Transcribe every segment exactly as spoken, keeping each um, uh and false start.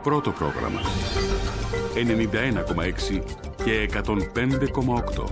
Πρώτο πρόγραμμα ενενήντα ένα κόμμα έξι και εκατόν πέντε κόμμα οκτώ.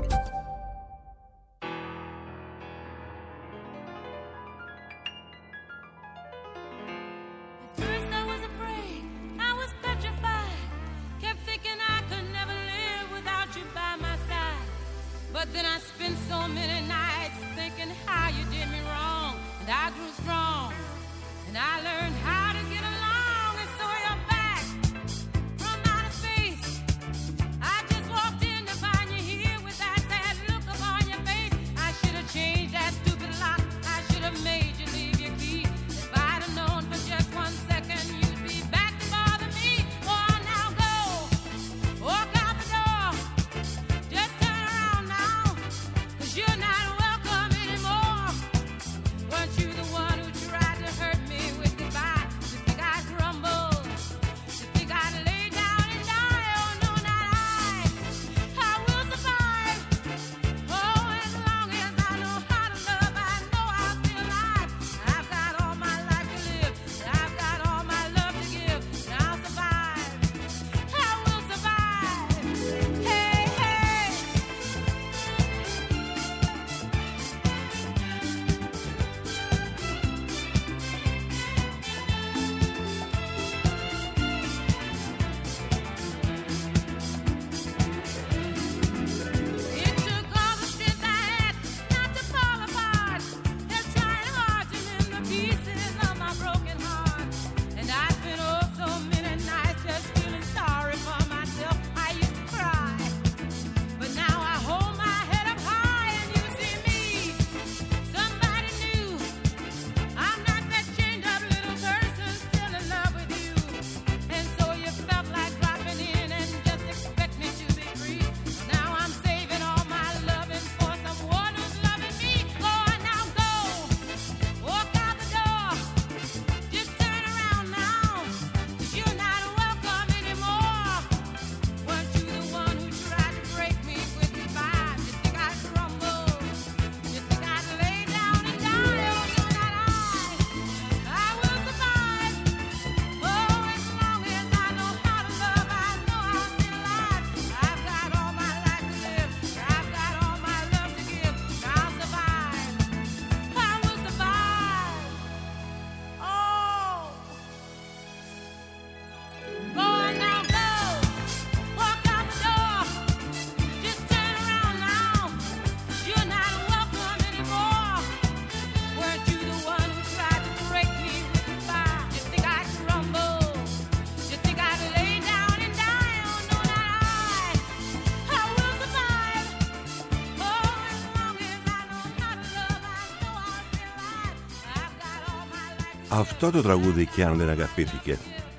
Αυτό το τραγούδι, και αν δεν αγαπήθηκε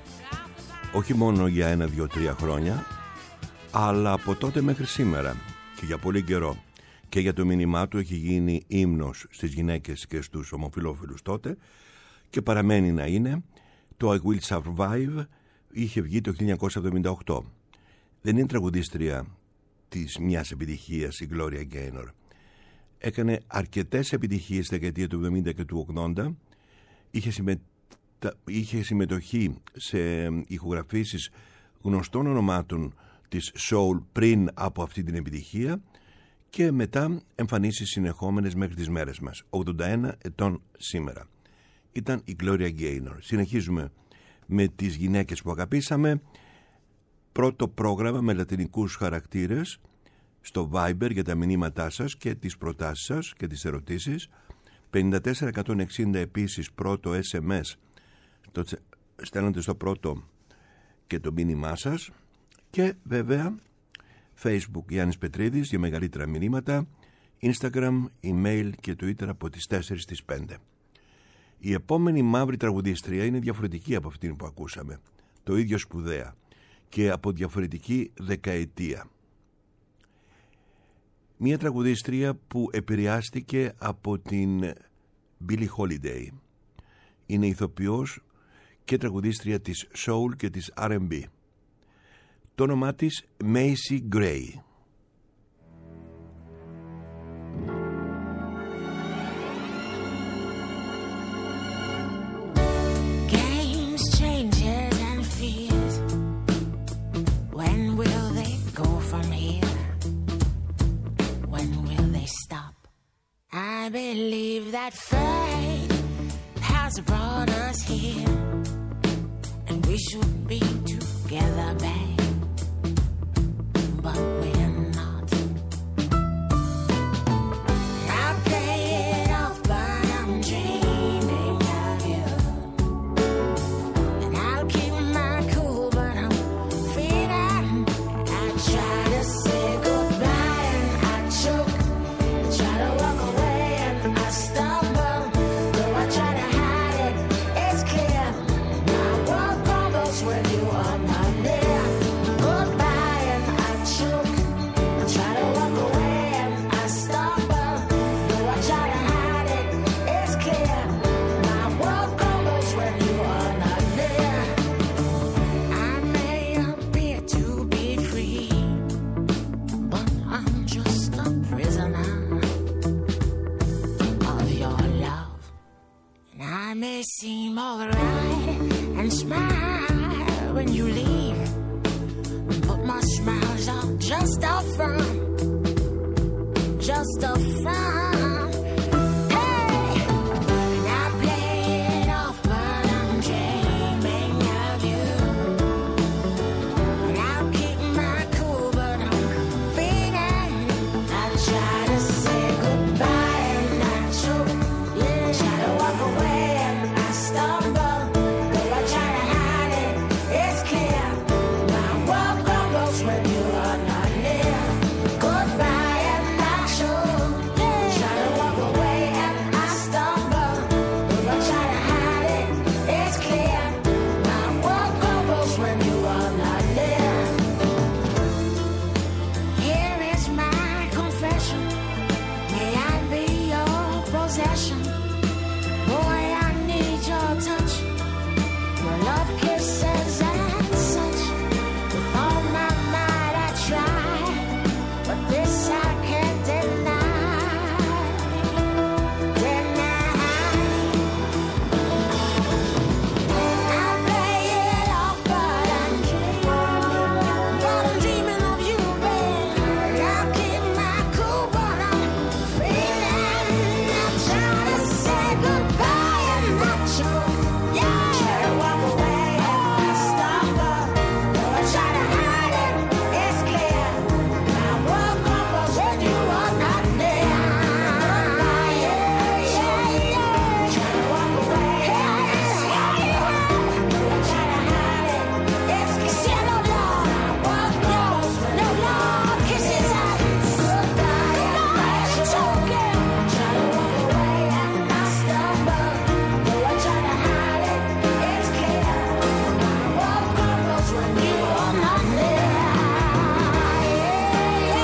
όχι μόνο για ένα, δύο, τρία χρόνια, αλλά από τότε μέχρι σήμερα και για πολύ καιρό, και για το μήνυμά του έχει γίνει ύμνος στις γυναίκες και στους ομοφυλόφιλους τότε, και παραμένει να είναι. Το I Will Survive είχε βγει το χίλια εννιακόσια εβδομήντα οκτώ. Δεν είναι τραγουδίστρια της μιας επιτυχίας η Gloria Gaynor. Έκανε αρκετές επιτυχίες στη δεκαετία του εβδομήντα και του ογδόντα. Είχε, συμμε... είχε συμμετοχή σε ηχογραφήσεις γνωστών ονομάτων της soul πριν από αυτή την επιτυχία, και μετά εμφανίσεις συνεχόμενες μέχρι τις μέρες μας. ογδόντα ένα ετών σήμερα. Ήταν η Gloria Gaynor. Συνεχίζουμε με τις γυναίκες που αγαπήσαμε. Πρώτο πρόγραμμα με λατινικούς χαρακτήρες στο Viber για τα μηνύματά σας και τις προτάσεις σας και τις ερωτήσεις. πενήντα τέσσερα εκατόν εξήντα επίσης πρώτο ες εμ ες, το στέλνετε στο πρώτο και το μήνυμά σας. Και βέβαια Facebook Γιάννης Πετρίδης για μεγαλύτερα μηνύματα, Instagram, email και Twitter από τις τέσσερις στις πέντε. Η επόμενη μαύρη τραγουδίστρια είναι διαφορετική από αυτήν που ακούσαμε, το ίδιο σπουδαία και από διαφορετική δεκαετία. Μια τραγουδίστρια που επηρεάστηκε από την Billie Holiday. Είναι ηθοποιός και τραγουδίστρια της soul και της αρ εν μπι. Το όνομά της Macy Gray. Games, changes and fears, that fate has brought us here, and we should be together, babe, but we're not. I play it off, but I'm dreaming of you, and I'll keep my cool, but I'm feeling. I try to say goodbye and I choke, I try to walk away and I stumble, though I try to hide it, it's clear. My world crumbles when you are not near. Goodbye and I choke, I try to walk away and I stumble, though I try to hide it, it's clear. My world crumbles when you are not near. I may appear to be free, but I'm just a prisoner of your love. And I may seem alright and smile when you leave, but my smiles are just a front, just a front. Hey, and I play it off, but I'm dreaming of you, and I'll keep my cool, but I'm feeling. I try to say goodbye and I choke, yeah. Try to walk away and I stumble, though I try to hide it, it's clear. My world crumbles when you are not near. Goodbye and I choke, yeah. Try to walk away and I stumble, though I try to hide it, it's clear. My world crumbles when you are not near. Here is my confession. May I be your possession? Boy, I need your touch, your love, kisses, and such. With all my might I try, but this I can't deny. Deny. I play it off, but I'm dreaming, but I'm dreaming of you, babe. I'll keep my cool, but I'm feeling. I'm trying to say goodbye and I choke, yeah. Try to walk away and I stumble, though I try to hide it, it's clear. My world crumbles when you are not near. Yeah, yeah, yeah. Try to walk away and I stumble, though I try to hide it, it's clear. See, no love, world crumbles when no love, kisses and goodbye and I choke, yeah. Try to walk away and I stumble, though I try to hide it, it's clear. My world crumbles when you are not near. Yeah, yeah,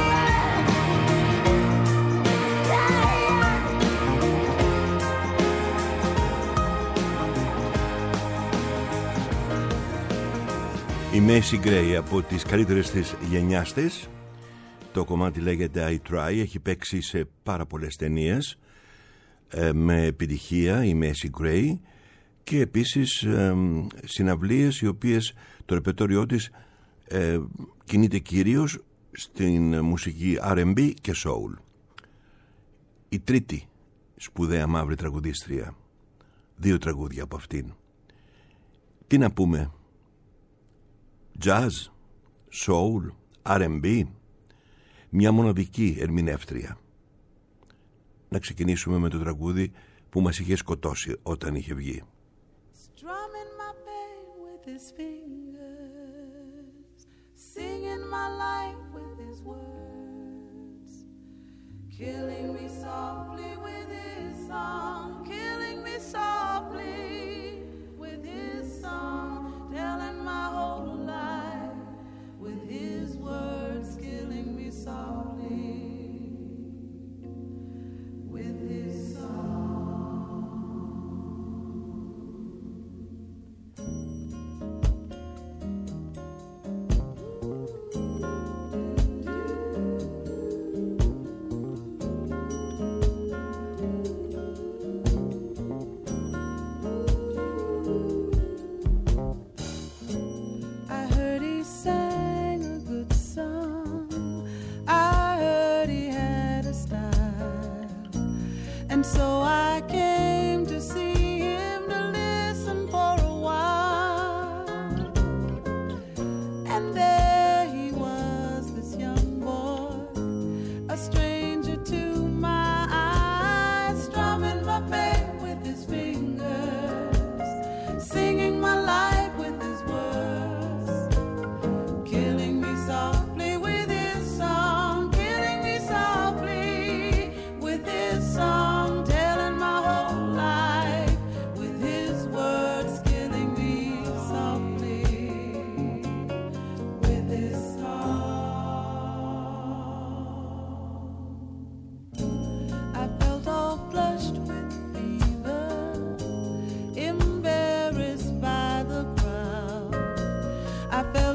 Η Μέση Γκρέι από τις καλύτερες της γενιάς της. Το κομμάτι λέγεται I Try. Έχει παίξει σε πάρα πολλές ταινίες ε, με επιτυχία η Μέση Γκρέι, και επίσης ε, συναυλίες οι οποίες το ρεπερτόριό της ε, κινείται κυρίως στην μουσική αρ εν μπι και soul. Η τρίτη σπουδαία μαύρη τραγουδίστρια. Δύο τραγούδια από αυτήν. Τι να πούμε? Jazz, soul, αρ εν μπι, μια μοναδική ερμηνεύτρια. Να ξεκινήσουμε με το τραγούδι που μας είχε σκοτώσει όταν είχε βγει. Strumming my pain with his fingers, singing my life with his words, killing me softly with his song, killing me softly with his song, telling my whole life with his words, killing me softly with his song.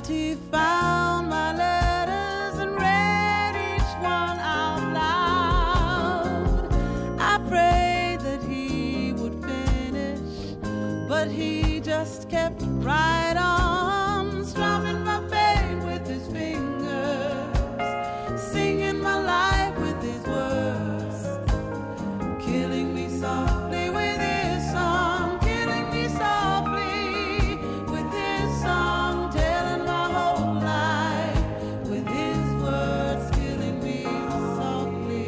he found my letters and read each one out loud. I prayed that he would finish, but he just kept right on, strumming my pain with his fingers, singing my life with his words, killing me softly with his song, killing me softly with his song, telling my whole life with his words, killing me softly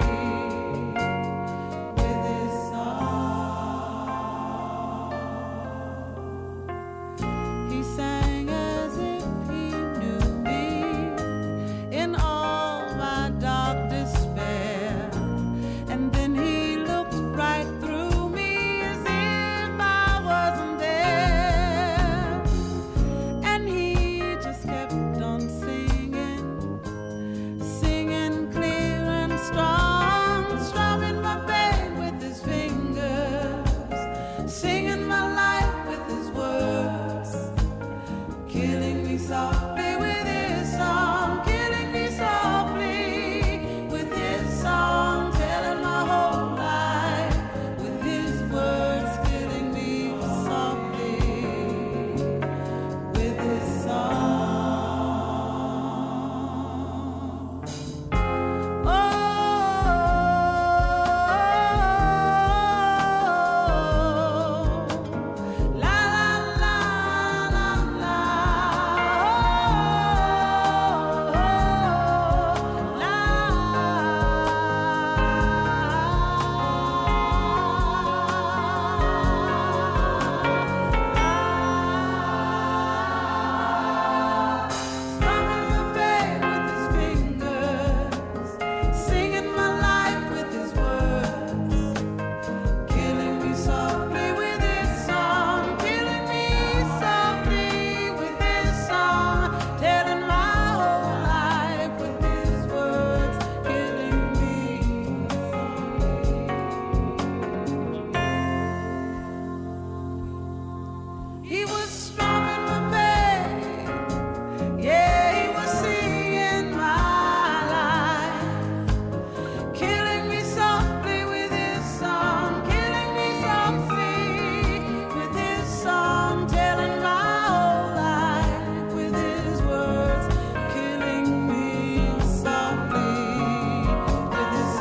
with his song. He sang as if he knew me in all my dark despair, and then he looked right through me as if I wasn't there, and he just kept on singing, singing clear and strong, strumming my pain with his fingers, singing my life with his words, killing me softly with his song, killing me softly with his song, telling my whole life with his words, killing me softly with his song. Oh, la la la la la, strumming my pain with his fingers, singing my life with his words, killing me softly with his song, killing me softly with his song, telling my whole life with his words, killing me softly. He was strumming my pain, yeah, he was singing my life, killing me softly with his song, killing me softly with his song, telling my whole life with his words, killing me softly with his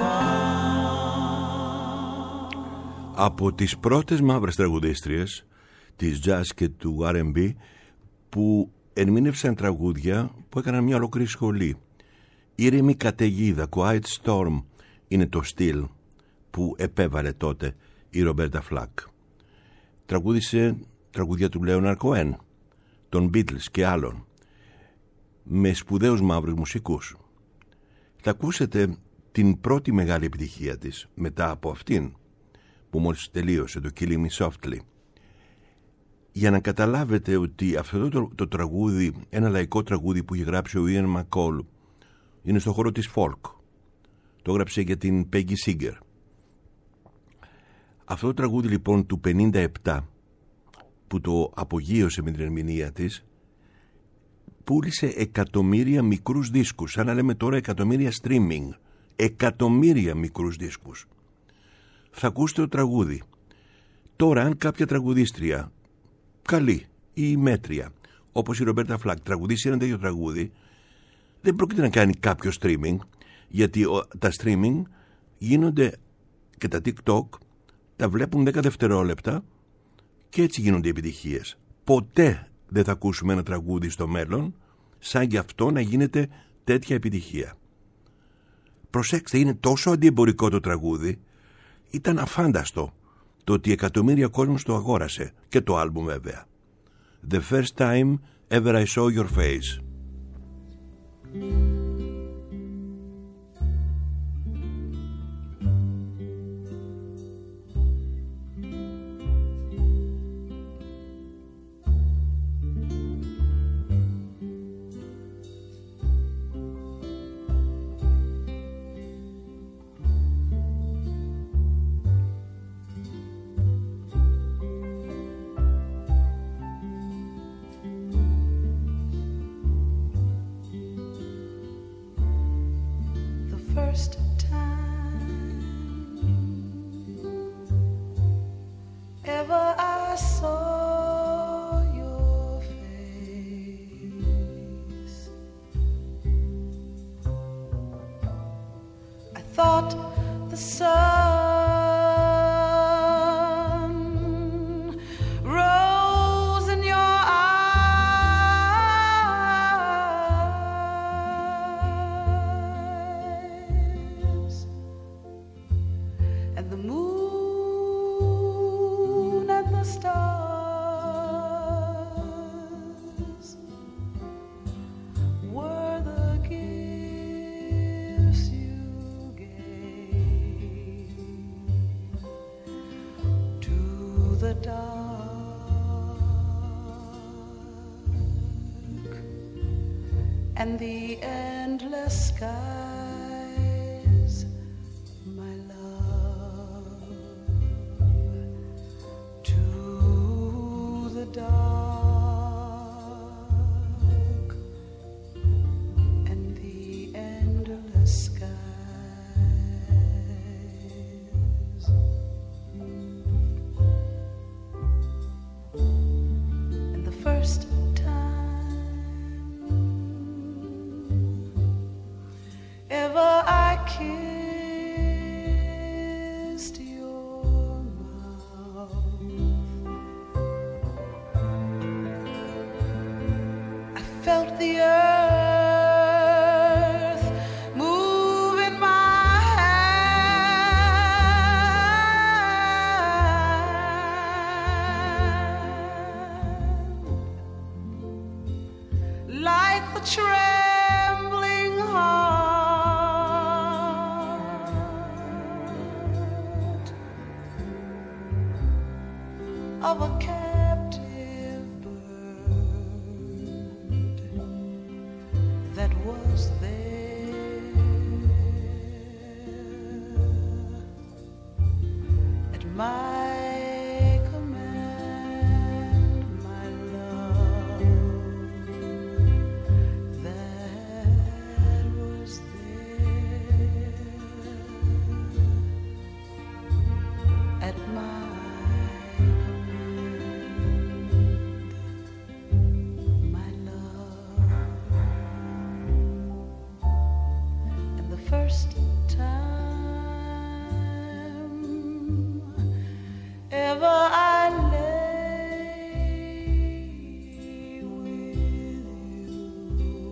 song. Από τις πρώτες μαύρες τραγουδίστριες της jazz και του αρ εντ μπι που ερμήνευσαν τραγούδια που έκαναν μια ολόκληρη σχολή. Ήρεμη καταιγίδα, Quiet Storm, είναι το στυλ που επέβαλε τότε η Ρομπέρτα Φλακ. Τραγούδισε τραγούδια του Λέοναρντ Κοέν, των Beatles και άλλων, με σπουδαίους μαύρους μουσικούς. Θα ακούσετε την πρώτη μεγάλη επιτυχία της μετά από αυτήν που μόλις τελείωσε, το Killing Me Softly, για να καταλάβετε ότι αυτό το, το τραγούδι, ένα λαϊκό τραγούδι που είχε γράψει ο Ian McCall, είναι στο χώρο της folk. Το έγραψε για την Peggy Seeger. Αυτό το τραγούδι λοιπόν του πενήντα επτά, που το απογείωσε με την ερμηνεία της, πούλησε εκατομμύρια μικρούς δίσκους, σαν να λέμε τώρα εκατομμύρια streaming, εκατομμύρια μικρούς δίσκους. Θα ακούσετε το τραγούδι. Τώρα αν κάποια τραγουδίστρια καλή ή μέτρια, όπως η Ρομπέρτα Φλακ, τραγουδήσει ένα τέτοιο τραγούδι, δεν πρόκειται να κάνει κάποιο streaming, γιατί τα streaming γίνονται και τα TikTok τα βλέπουν δέκα δευτερόλεπτα και έτσι γίνονται οι επιτυχίες. Ποτέ δεν θα ακούσουμε ένα τραγούδι στο μέλλον σαν γι' αυτό να γίνεται τέτοια επιτυχία. Προσέξτε, είναι τόσο αντιεμπορικό το τραγούδι, ήταν αφάνταστο το ότι εκατομμύρια κόσμος το αγόρασε, και το άλμπουμ βέβαια. The first time ever I saw your face. first time ever I saw your face, I thought the sun rose in your eyes, and the moon and the stars were the gifts you gave to the dark and the endless skies, my love, to the dark and the endless skies. And the first time ever I kissed your mouth, I felt the earth move in my hand, like the trembling heart of a captive bird that was there at my command, my love, that was there at my command, my love. And the first time ever I lay with you,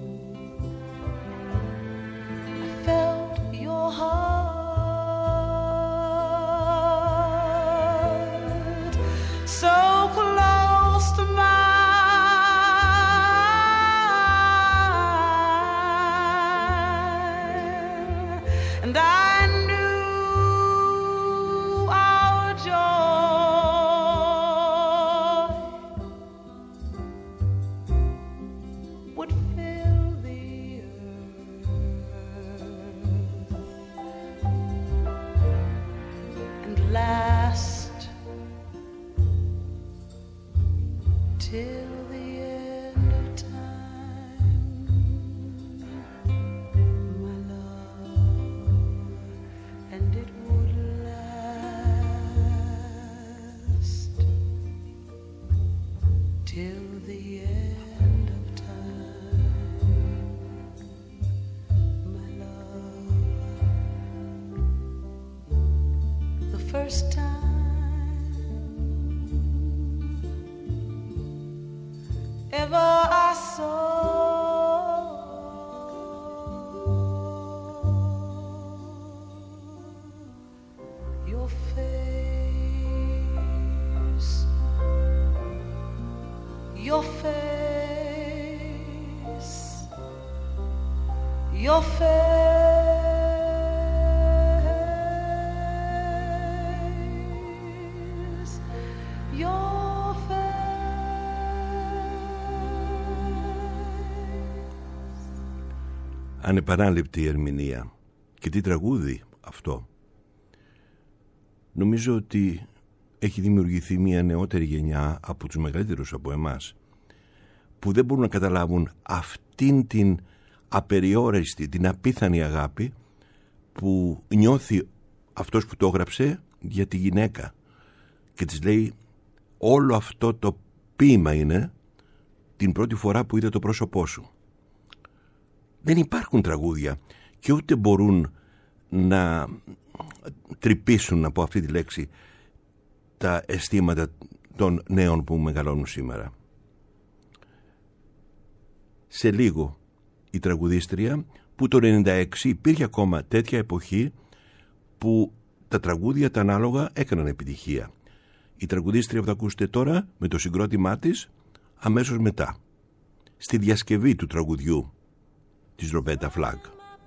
I felt your heart so close to mine, and I knew our joy would fill the earth and last till the end of time, my love, and it would last till the end of time, my love. The first time ever I saw your face, your face, your face, your face. Ανεπανάληπτη ερμηνεία. Και τι τραγούδι αυτό. Νομίζω ότι έχει δημιουργηθεί μια νεότερη γενιά από τους μεγαλύτερους από εμάς που δεν μπορούν να καταλάβουν αυτήν την απεριόριστη, την απίθανη αγάπη που νιώθει αυτός που το έγραψε για τη γυναίκα και της λέει όλο αυτό το ποίημα είναι την πρώτη φορά που είδε το πρόσωπό σου. Δεν υπάρχουν τραγούδια και ούτε μπορούν να τρυπήσουν από αυτή τη λέξη τα αισθήματα των νέων που μεγαλώνουν σήμερα. Σε λίγο η τραγουδίστρια που το ενενήντα έξι υπήρχε ακόμα τέτοια εποχή που τα τραγούδια τα ανάλογα έκαναν επιτυχία. Η τραγουδίστρια που θα ακούσετε τώρα με το συγκρότημά της αμέσως μετά στη διασκευή του τραγουδιού της Ρομπέτα Φλακ.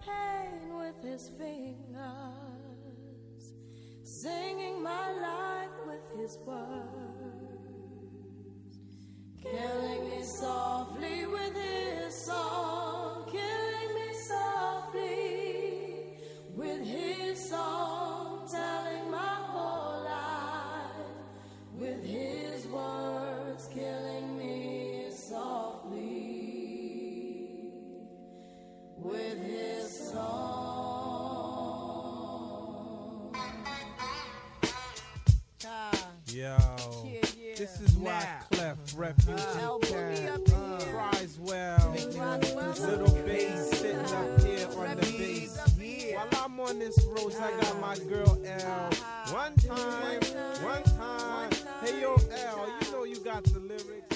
Yo, this is why Clef, Refugee Cat, cries well, little bass sitting up here on the bass. While I'm on this road, I got my girl L. One time, one time, hey yo L, you know you got the lyrics.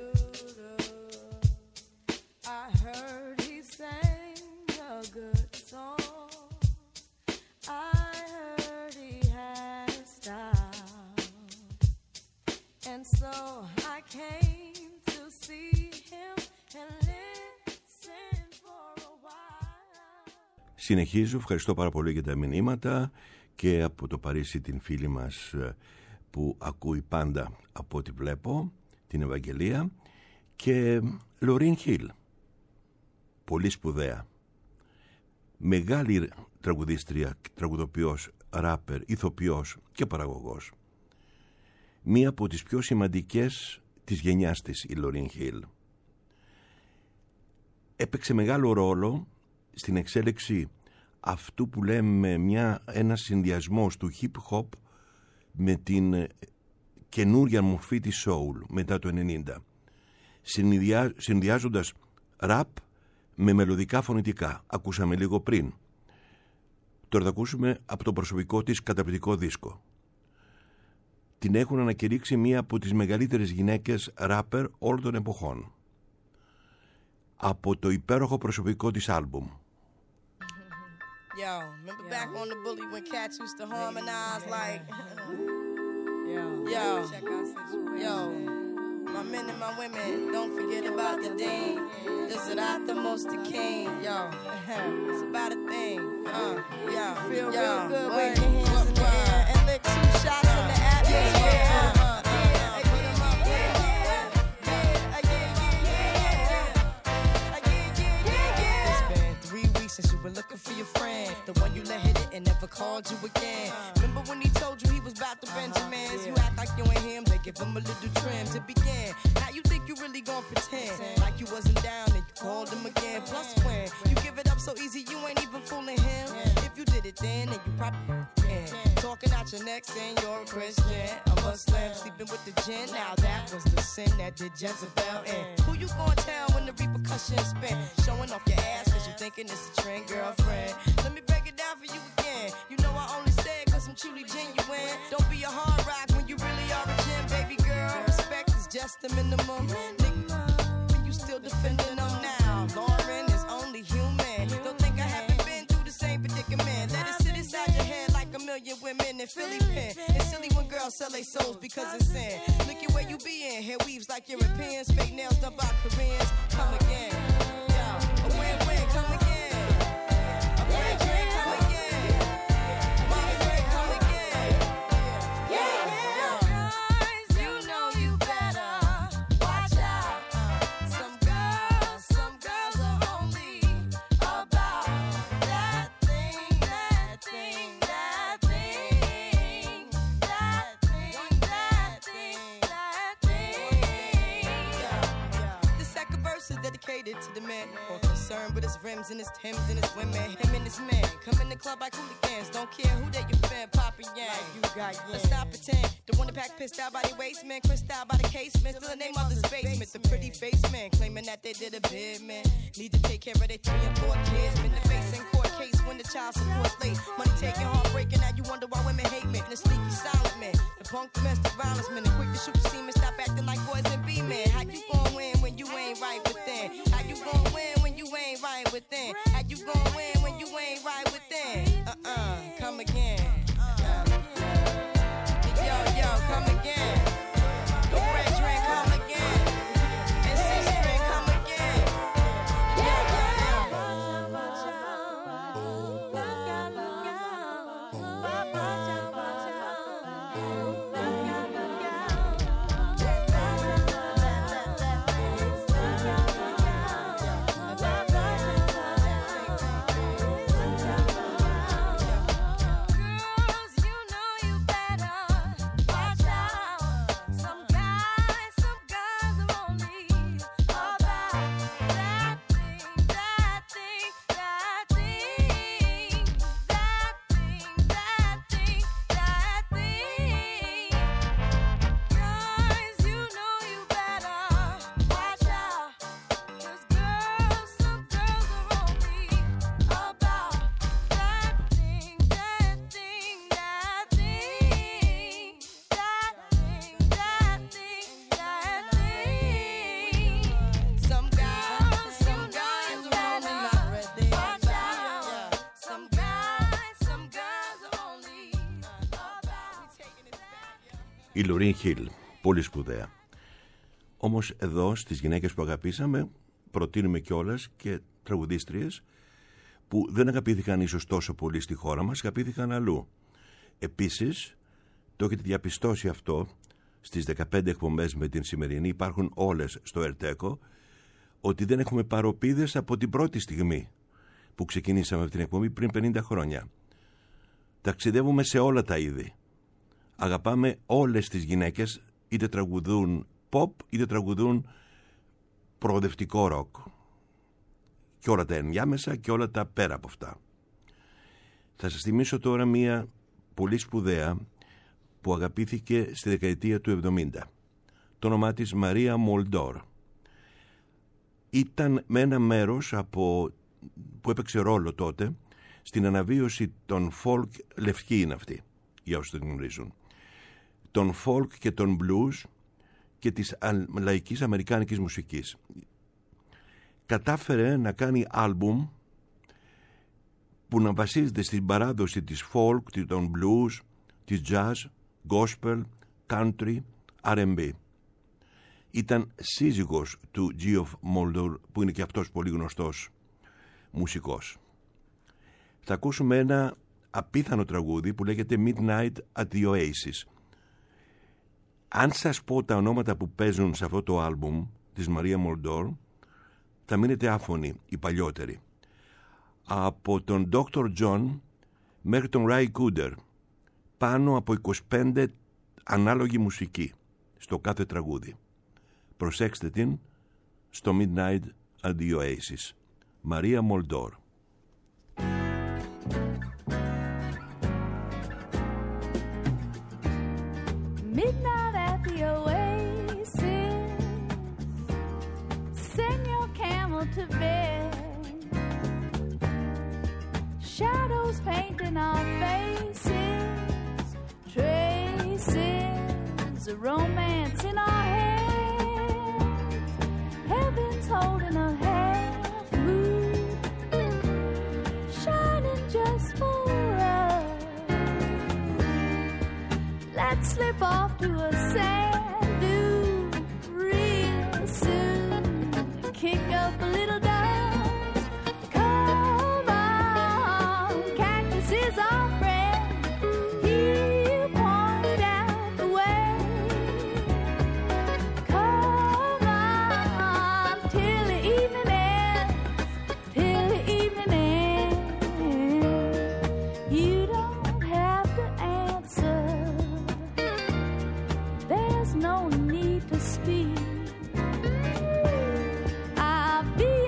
I heard he sang a good song. I heard he had a style. And so I came to see him and listen for a while. Συνεχίζω, ευχαριστώ πάρα πολύ για τα μηνύματα και από το Παρίσι την φίλη μας που ακούει πάντα από ό,τι βλέπω, την Ευαγγελία, και Λωρίν Χιλ, πολύ σπουδαία, μεγάλη τραγουδίστρια, τραγουδοποιός, ράπερ, ηθοποιός και παραγωγός. Μία από τις πιο σημαντικές της γενιάς της η Λωρίν Χιλ. Έπαιξε μεγάλο ρόλο στην εξέλιξη αυτού που λέμε μια, ένα συνδυασμός του hip hop με την καινούρια μορφή της soul μετά το ενενήντα, συνδυά, συνδυάζοντας rap με μελωδικά φωνητικά. Ακούσαμε λίγο πριν. Τώρα θα ακούσουμε από το προσωπικό της καταπληκτικό δίσκο. Την έχουν ανακηρύξει μία από τις μεγαλύτερες γυναίκες ράπερ όλων των εποχών. Από το υπέροχο προσωπικό της άλμπουμ. Yo, remember back on the bully when cats used to harmonize like Yo, yo, yo, my men and my women, don't forget about the dean. This is not the most the king, yo. It's about a thing, uh, yo, feel yo, real good, wave your hands in the air and lick two shots in the atmosphere. Uh, uh, uh, put 'em up, yeah, yeah, yeah, yeah, yeah. It's been three weeks since you were looking for your friend, the one you let hit it and never called you again. Remember when he told you he was about to Benjamins? You act like you ain't him, they give him a little trim to begin. Now you think you really gon' pretend like you wasn't down and you called him again. Plus when you give it up so easy, you ain't even fooling him. If you did it then, then you probably can. Talking out your neck saying you're a Christian, a Muslim, sleeping with the gin. Now that was the sin that did Jezebel in. Who you gon' tell when the repercussions spin? Showing off your ass cause you thinking it's a trend, girlfriend. Let me break it down for you again. You know I only say it cause I'm truly genuine. Don't be a hard rock when you really are a gem, baby girl. Respect is just the minimum. Nigga, you still defending them now. Lauren is only human. Don't think I haven't been through the same predicament. Let it sit inside your head like a million women in Philly pen. It's silly when girls sell their souls because it's sin. Look at where you be in. Hair weaves like Europeans. Fake nails done by Koreans. Come again. Yo, a win-win, come again. A great drink, come again. My friend, come again. Yeah, yeah. Guys, you know you better watch out. Some girls, some girls are only about that thing, that thing, that thing, that thing, that thing, that thing. The second verse is catered to the man. More concerned with his rims and his Timbs and his women. Him and his man come in the club like hooligans. Don't care who they your fan, Papa Yang. Like you got yeah. Let's stop pretend. The one that pack pissed out by the waist, man. Crissed out by the casement. Still in their mother's basement. The pretty face man claiming that they did a bid, man. Need to take care of their three and four kids. Been the face in court case when the child support late. Money taking, heartbreaking. Now you wonder why women hate men. The sneaky silent man. The punk domestic violence man. The quick to shoot the semen. Stop acting like boys and be men. How you gon' win when you ain't right within? How you gon' win when you ain't right within? How you gon' win when you ain't right within? Uh-uh, come again. Uh, yo, yo, come again. The Fred Drake, come again. And Six String, come again. Yo, yo, yo. Η Λορίν Χιλ, πολύ σπουδαία. Όμως εδώ στις γυναίκες που αγαπήσαμε προτείνουμε κιόλας και τραγουδίστριες που δεν αγαπήθηκαν ίσως τόσο πολύ στη χώρα μας, αγαπήθηκαν αλλού. Επίσης, το έχετε διαπιστώσει αυτό στις δεκαπέντε εκπομπές με την σημερινή, υπάρχουν όλες στο Ερτέκο, ότι δεν έχουμε παροπίδες από την πρώτη στιγμή που ξεκινήσαμε την εκπομπή πριν πενήντα χρόνια. Ταξιδεύουμε σε όλα τα είδη. Αγαπάμε όλες τις γυναίκες, είτε τραγουδούν pop είτε τραγουδούν προοδευτικό ροκ. Και όλα τα ενδιάμεσα και όλα τα πέρα από αυτά. Θα σας θυμίσω τώρα μία πολύ σπουδαία που αγαπήθηκε στη δεκαετία του εβδομήντα. Το όνομά της Μαρία Μολντόρ. Ήταν με ένα μέρος από, που έπαιξε ρόλο τότε στην αναβίωση των folk, λευκή είναι αυτή, για όσους δεν γνωρίζουν, των folk και των blues και της λαϊκής αμερικάνικης μουσικής. Κατάφερε να κάνει άλμπουμ που να βασίζεται στην παράδοση της folk, των blues, της jazz, gospel, country, αρ εν μπι. Ήταν σύζυγος του Geoff Mulder, που είναι και αυτός πολύ γνωστός μουσικός. Θα ακούσουμε ένα απίθανο τραγούδι που λέγεται Midnight at the Oasis. Αν σας πω τα ονόματα που παίζουν σε αυτό το άλμπουμ της Μαρία Μολντόρ, θα μείνετε άφωνοι, οι παλιότεροι. Από τον ντόκτορ John μέχρι τον Ray Cooder, πάνω από είκοσι πέντε ανάλογη μουσική στο κάθε τραγούδι. Προσέξτε την στο Midnight at the Oasis. Μαρία Μολντόρ. Midnight at the Oasis, send your camel to bed. Shadows painting our faces, traces of romance in our hands. Heaven's holding a half moon, shining just for us. Let's slip off to a sand dune real soon. Kick up a little dust. Come on, cactus is our friend. He'll point out the way. Come on, till the evening ends. Till the evening ends. You don't have to answer. There's no need to speak. I'll be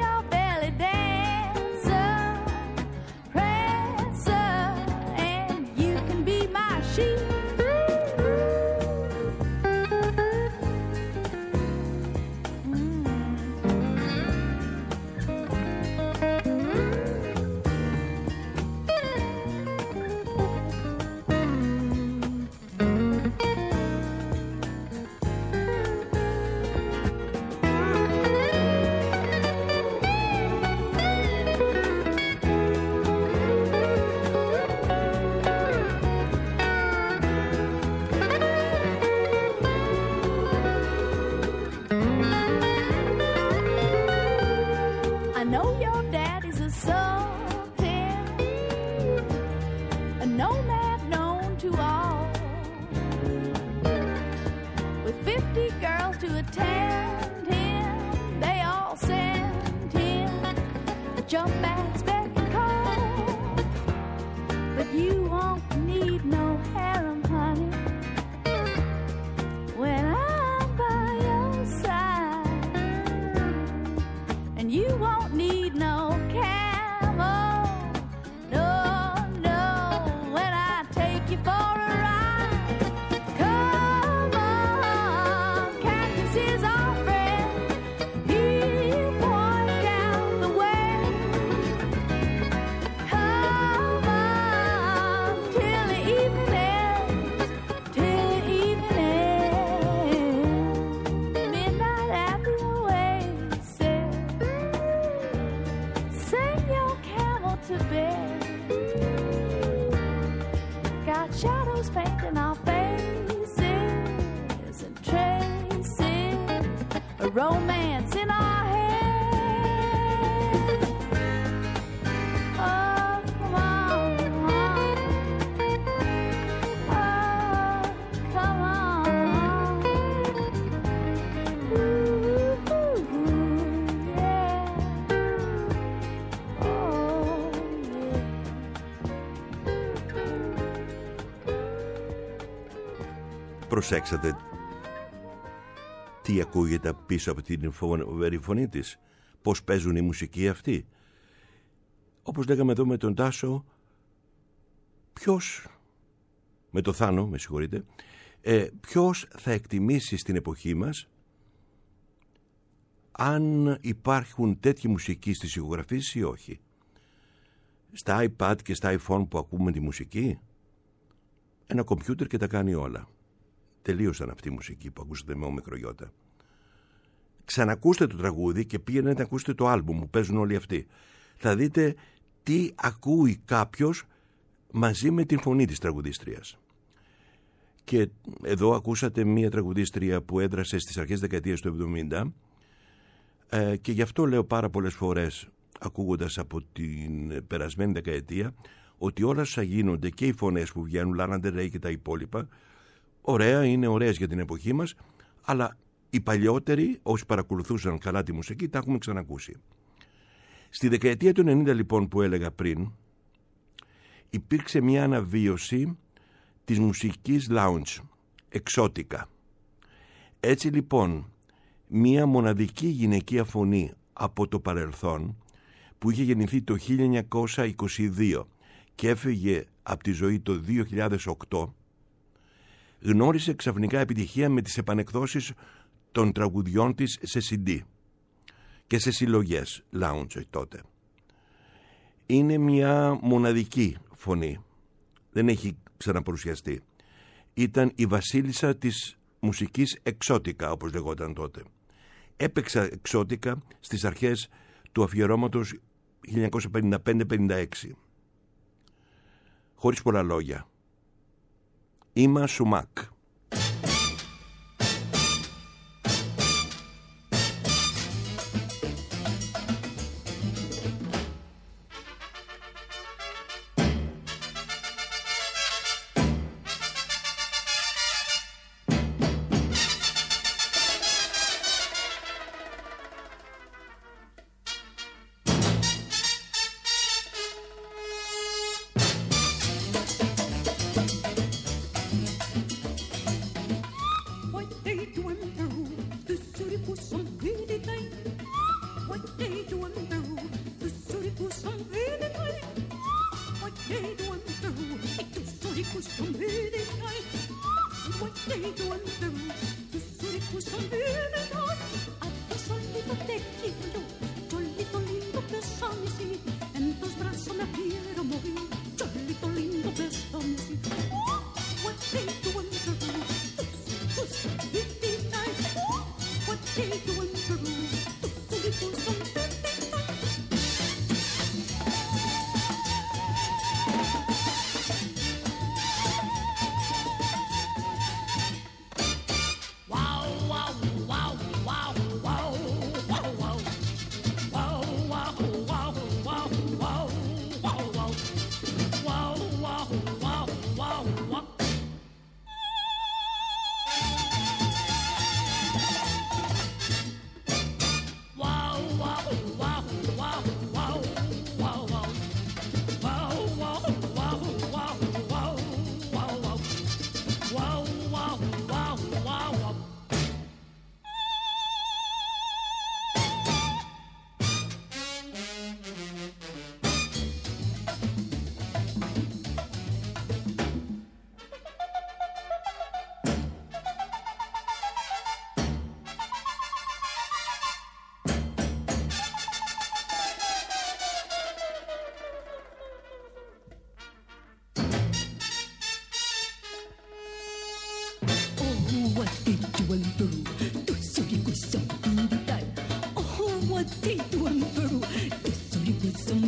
jump bags, beck and call. But you won't need no harem, honey, when I'm by your side. And you won't need no camel, no, no, when I take you for a ride. Come on, Cactus is our friend, he'll point out the way. Come on, till the evening ends, till the evening ends. Midnight at the oasis, send your camel to bed. Got shadows painting our faces and traces of romance in our head. Oh, come on. Oh, come on. Ooh, yeah. Oh, yeah. Προσέξατε τι ακούγεται πίσω από την φοβερή φωνή της, πώς παίζουν η μουσική αυτή. Όπως λέγαμε εδώ με τον Τάσο, ποιος, με το Θάνο, με συγχωρείτε, ε, ποιος θα εκτιμήσει στην εποχή μας αν υπάρχουν τέτοιοι μουσικοί στις ηχογραφήσεις ή όχι. Στα iPad και στα iPhone που ακούμε τη μουσική, ένα κομπιούτερ και τα κάνει όλα. Τελείωσαν αυτή η μουσική που ακούσατε με ομικρογιώτα. Ξανακούστε το τραγούδι και πήγαινε να ακούσετε το άλμπουμ που παίζουν όλοι αυτοί. Θα δείτε τι ακούει κάποιος μαζί με την φωνή της τραγουδίστριας. Και εδώ ακούσατε μία τραγουδίστρια που έδρασε στις αρχές δεκαετίας του εβδομήντα, ε, και γι' αυτό λέω πάρα πολλές φορές, ακούγοντας από την περασμένη δεκαετία, ότι όλα όσα γίνονται και οι φωνές που βγαίνουν, Lana Del Rey και τα υπόλοιπα, ωραία, είναι ωραίες για την εποχή μας, αλλά οι παλιότεροι, όσοι παρακολουθούσαν καλά τη μουσική, τα έχουμε ξανακούσει. Στη δεκαετία του ενενήντα, λοιπόν, που έλεγα πριν, υπήρξε μια αναβίωση της μουσικής lounge, εξώτικα. Έτσι, λοιπόν, μια μοναδική γυναικεία φωνή από το παρελθόν, που είχε γεννηθεί το χίλια εννιακόσια είκοσι δύο και έφυγε από τη ζωή το δύο χιλιάδες οκτώ, γνώρισε ξαφνικά επιτυχία με τις επανεκδόσεις των τραγουδιών της σε σι ντι και σε συλλογές lounge τότε. Είναι μια μοναδική φωνή, δεν έχει ξαναπαρουσιαστεί. Ήταν η βασίλισσα της μουσικής εξώτικα, όπως λεγόταν τότε. Έπαιξα εξώτικα στις αρχές του αφιερώματος χίλια εννιακόσια πενήντα πέντε πενήντα έξι. Χωρίς πολλά λόγια. Είμα Σουμάκ.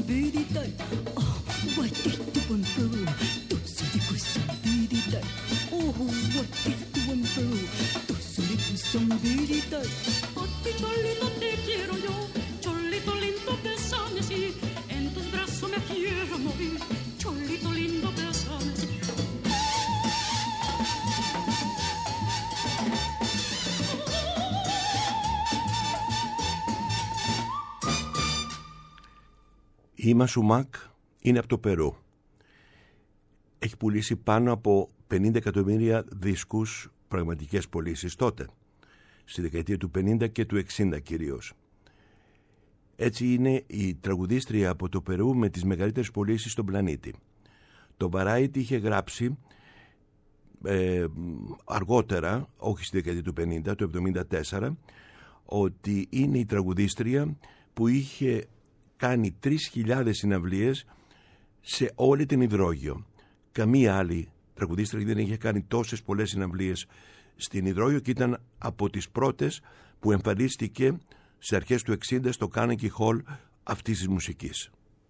べりたいあわてとわんぽどそれこそべりたいおおわてとわんぽどそれこそべりたいa ti cholito te quiero yo cholito lindo bésame así en tus brazos me quiero morir cholito lindo bésame así Η Μασουμάκ είναι από το Περού. Έχει πουλήσει πάνω από πενήντα εκατομμύρια δίσκους, πραγματικές πωλήσεις τότε, στη δεκαετία του πενήντα και του εξήντα κυρίως. Έτσι είναι η τραγουδίστρια από το Περού με τις μεγαλύτερες πωλήσεις στον πλανήτη. Το Variety είχε γράψει ε, αργότερα, όχι στη δεκαετία του πενήντα, το εβδομήντα τέσσερα, ότι είναι η τραγουδίστρια που είχε κάνει τρεις χιλιάδες συναυλίες σε όλη την Υδρόγειο. Καμία άλλη τραγουδίστρια δεν είχε κάνει τόσες πολλές συναυλίες στην Υδρόγειο και ήταν από τις πρώτες που εμφανίστηκε στις αρχές του εξήντα στο Carnegie Hall αυτής της μουσικής.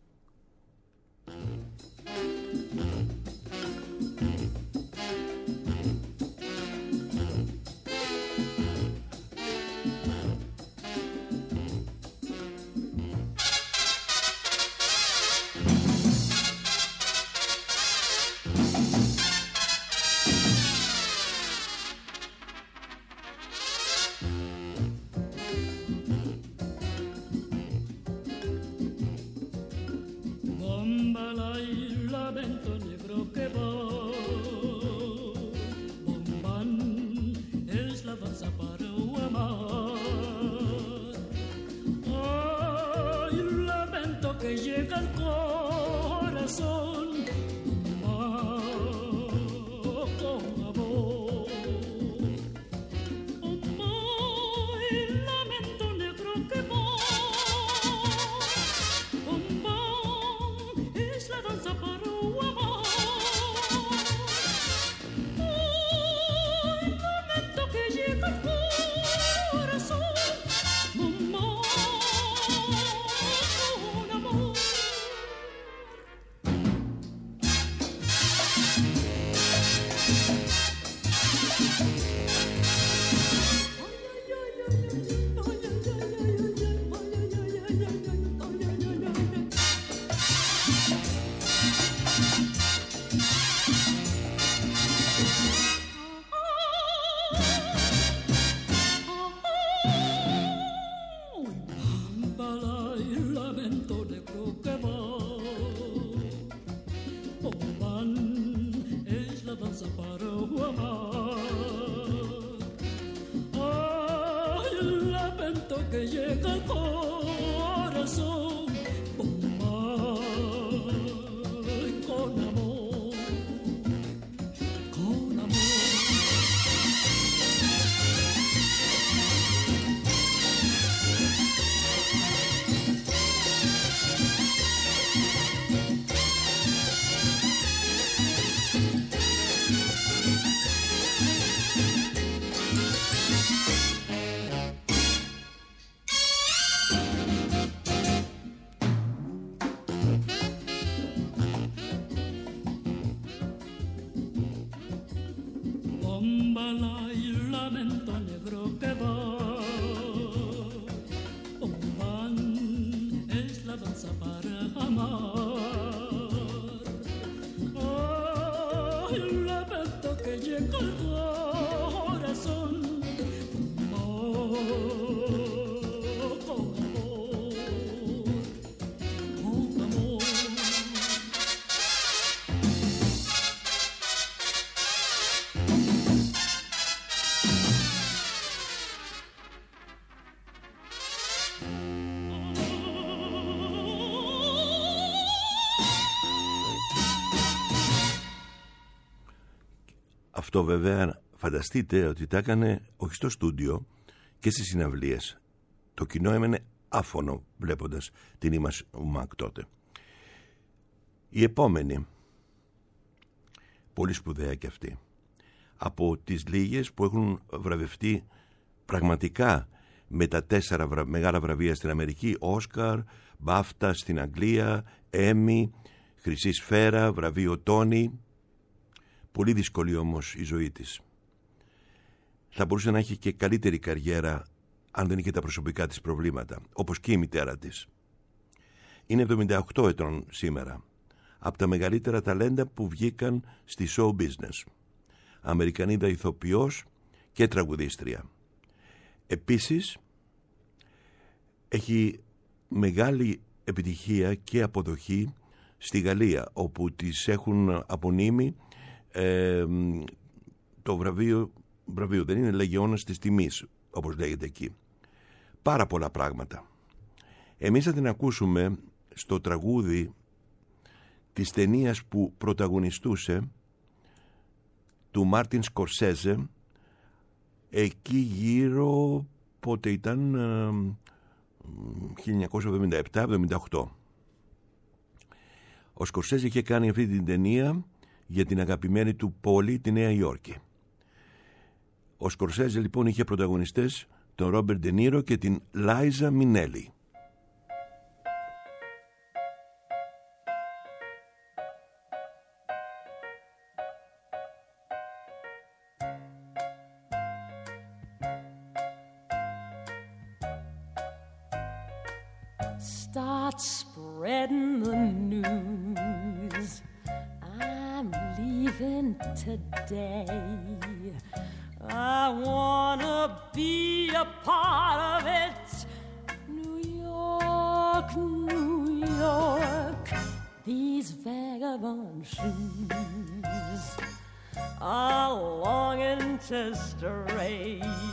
Αυτό βέβαια φανταστείτε ότι τα έκανε όχι στο στούντιο και στις συναυλίες. Το κοινό έμενε άφωνο βλέποντας την Η Μασουμάκ τότε. Η επόμενη, πολύ σπουδαία και αυτή, από τις λίγες που έχουν βραβευτεί πραγματικά με τα τέσσερα βρα... μεγάλα βραβεία στην Αμερική, Όσκαρ, Μπάφτα στην Αγγλία, Έμι, Χρυσή Σφαίρα, βραβείο Τόνι. Πολύ δύσκολη όμως η ζωή της. Θα μπορούσε να έχει και καλύτερη καριέρα αν δεν είχε τα προσωπικά της προβλήματα, όπως και η μητέρα της. Είναι εβδομήντα οκτώ ετών σήμερα, από τα μεγαλύτερα ταλέντα που βγήκαν στη show business. Αμερικανίδα ηθοποιός και τραγουδίστρια. Επίσης, έχει μεγάλη επιτυχία και αποδοχή στη Γαλλία, όπου της έχουν απονείμει ε, το βραβείο, βραβείο δεν είναι, Λεγεώνας της Τιμής, όπως λέγεται εκεί. Πάρα πολλά πράγματα. Εμείς θα την ακούσουμε στο τραγούδι της ταινίας που πρωταγωνιστούσε, του Μάρτιν Σκορσέζε, εκεί γύρω, πότε ήταν, χίλια εννιακόσια εβδομήντα επτά εβδομήντα οκτώ. Ο Σκορσέζε είχε κάνει αυτή την ταινία για την αγαπημένη του πόλη, τη Νέα Υόρκη. Ο Σκορσέζε λοιπόν είχε πρωταγωνιστές τον Ρόμπερτ Ντενίρο και την Λάιζα Μινέλη. Start spreading the news. I'm leaving today. I wanna be a part of it. New York, New York, these vagabond shoes are longing to stray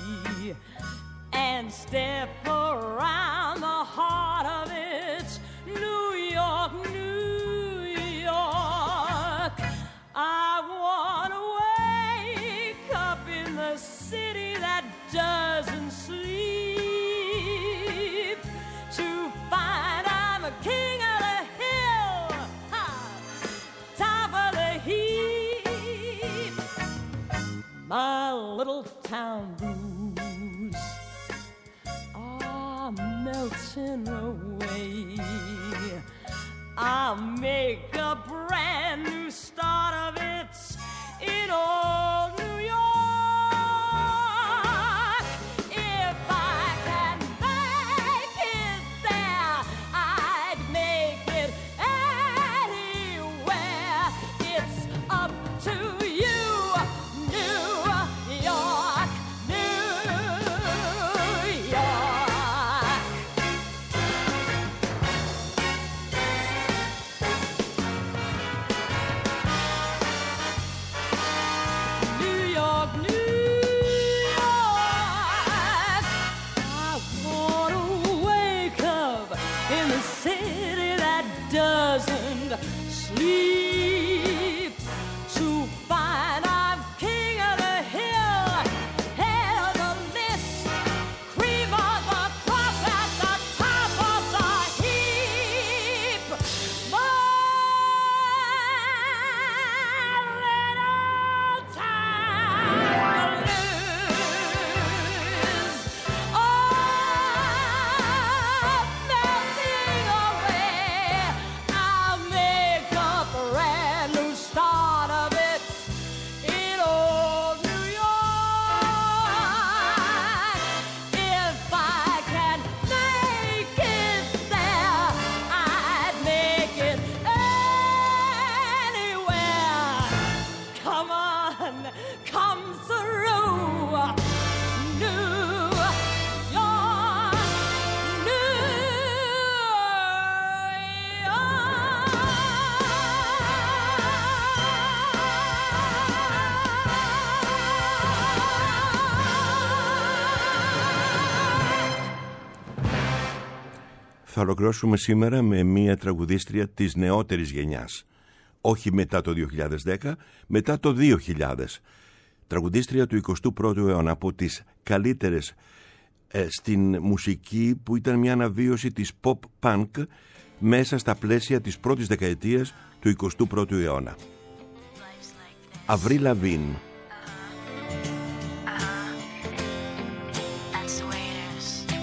and step around the heart of it. New York, New York, I wanna wake up in the city that doesn't sleep, to find I'm a king of the hill, ha, top of the heap. My little town blues are melting away. I'll make a brand new start of it in old New York. If I can make it there, I'd make it anywhere. It's up to you, New York, New York. New York, New York, I wanna wake up in the city that doesn't sleep, to find I'm king of the hill, head of the list, cream of the crop, at the top of the heap. My little town blues are melting away. I'll make a brand new start of it in old New York. If I can make it there, I'd make it anywhere. Come on, come through. New York, New Θα ολοκληρώσουμε σήμερα με μία τραγουδίστρια της νεότερης γενιάς. Όχι μετά το δύο χιλιάδες δέκα, μετά το δύο χιλιάδες. Τραγουδίστρια του εικοστού πρώτου αιώνα, από τις καλύτερες ε, στην μουσική, που ήταν μια αναβίωση της pop-punk μέσα στα πλαίσια της πρώτης δεκαετίας του εικοστού πρώτου αιώνα. Αβρίλ Λαβίν. That's the way it is.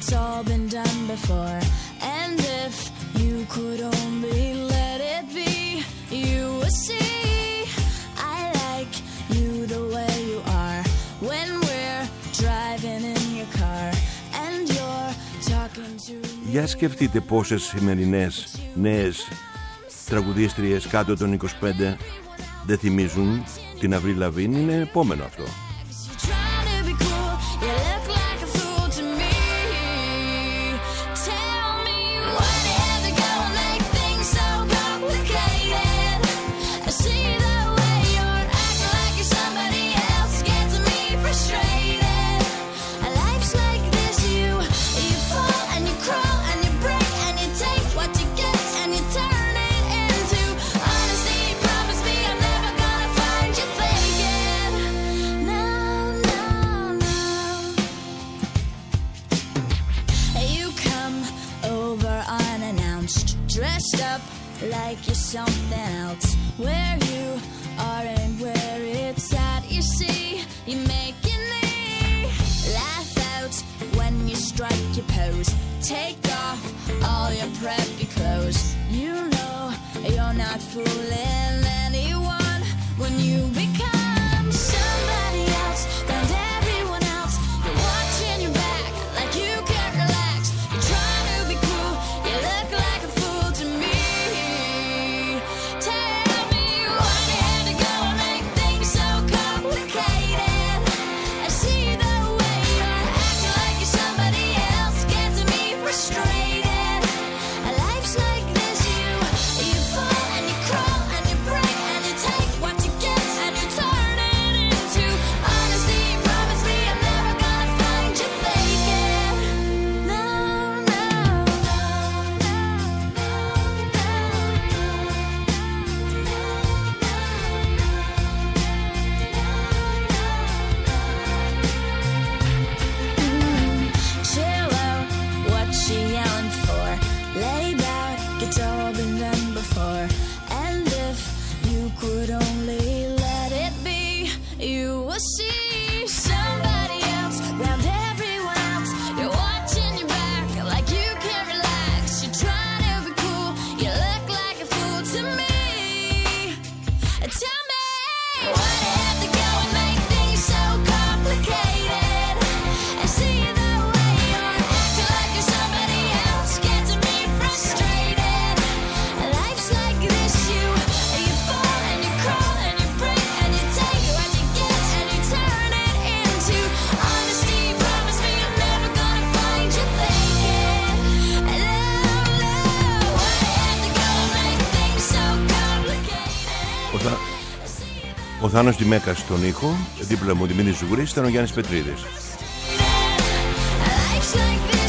it's all been done before. And if you could only let it be, you would see I like you the way you are. When we're driving in your car and you're talking to me. Για σκεφτείτε πόσες σημερινές νέες τραγουδίστριες κάτω των είκοσι πέντε δεν θυμίζουν την Αβρίλ Λαβίν. Είναι επόμενο αυτό. Like you're something else. Where you are and where it's at, you see, you're making me laugh out when you strike your pose. Take off all your preppy clothes. You know you're not fooling anyone when you become somebody else and everyone else. You're watching your back like you can't relax. You're trying to be cool, you look like a fool to me. Ο Θάνος Τιμέκας στον ήχο, δίπλα μου Δημήτρης Ζουγουρής, ήταν ο Γιάννης Πετρίδης. Life's like this.